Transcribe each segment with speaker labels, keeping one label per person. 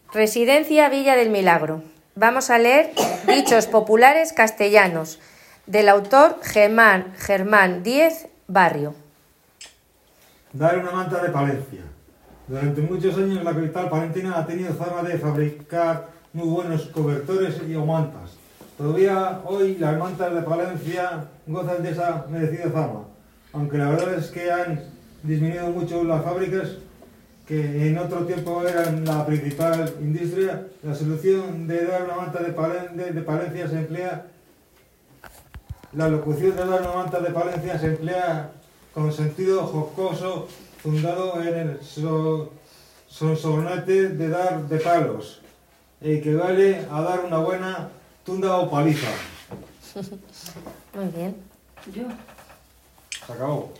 Speaker 1: Residencia Villa del Milagro. Vamos a leer dichos populares castellanos del autor Germán Díez Barrio.
Speaker 2: Dar una manta de Palencia. Durante muchos años la capital palentina ha tenido fama de fabricar muy buenos cobertores y mantas. Todavía hoy las mantas de Palencia gozan de esa merecida fama, aunque la verdad es que han disminuido mucho las fábricas que en otro tiempo eran la principal industria. La solución de dar una manta de Palencia se emplea, la locución de dar una manta de Palencia se emplea con sentido jocoso, fundado en el sonsonete de dar de palos, equivale a dar una buena tunda o paliza.
Speaker 1: Muy bien.
Speaker 3: Yo.
Speaker 2: Se acabó.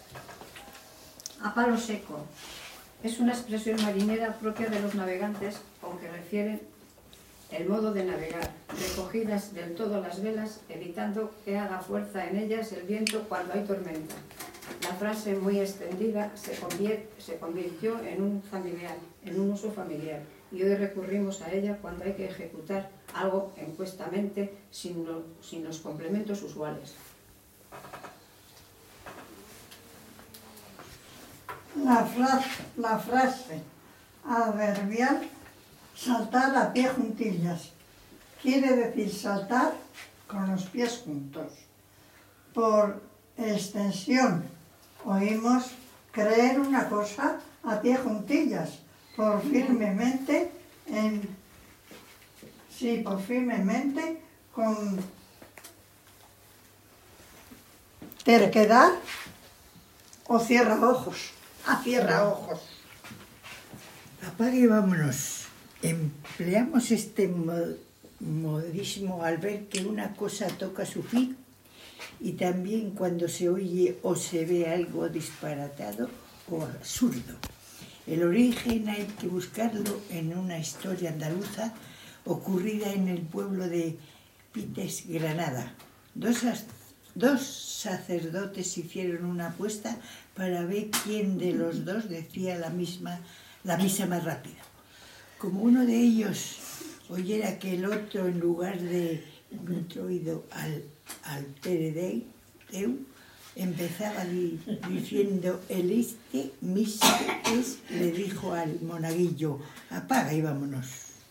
Speaker 3: A palo seco. Es una expresión marinera propia de los navegantes, aunque refieren el modo de navegar, recogidas del todo las velas, evitando que haga fuerza en ellas el viento cuando hay tormenta. La frase muy extendida se convirtió en un uso familiar, y hoy recurrimos a ella cuando hay que ejecutar algo encuestamente sin los complementos usuales.
Speaker 4: La frase adverbial saltar a pie juntillas quiere decir saltar con los pies juntos. Por extensión, oímos creer una cosa a pie juntillas, por firmemente con terquedad o cierra ojos. Cierra ojos.
Speaker 5: Apaga y vámonos. Empleamos este modismo al ver que una cosa toca su fin y también cuando se oye o se ve algo disparatado o absurdo. El origen hay que buscarlo en una historia andaluza ocurrida en el pueblo de Pites, Granada. Dos sacerdotes hicieron una apuesta para ver quién de los dos decía la misa más rápido. Como uno de ellos oyera que el otro, en lugar de introído al Tere Deu, empezaba diciendo el misa es, le dijo al monaguillo, apaga y vámonos.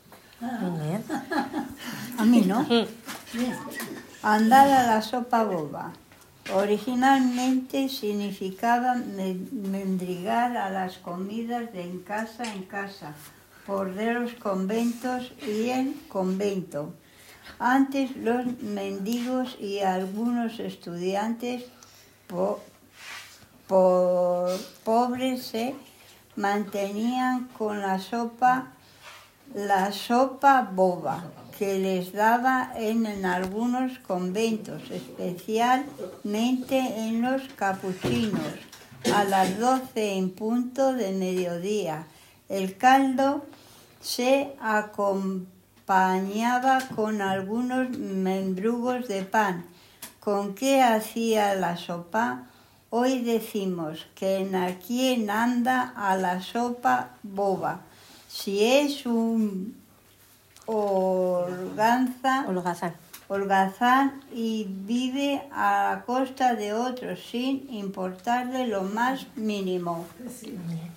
Speaker 6: A mí no. Andar a la sopa boba. Originalmente significaba mendigar a las comidas de en casa, por de los conventos y en convento. Antes los mendigos y algunos estudiantes pobres se mantenían con la sopa boba que les daba en algunos conventos, especialmente en los capuchinos, a las 12 en punto de mediodía. El caldo se acompañaba con algunos mendrugos de pan. ¿Con qué hacía la sopa? Hoy decimos que a quién anda a la sopa boba. Si es un holgazán y vive a la costa de otros sin importarle lo más mínimo.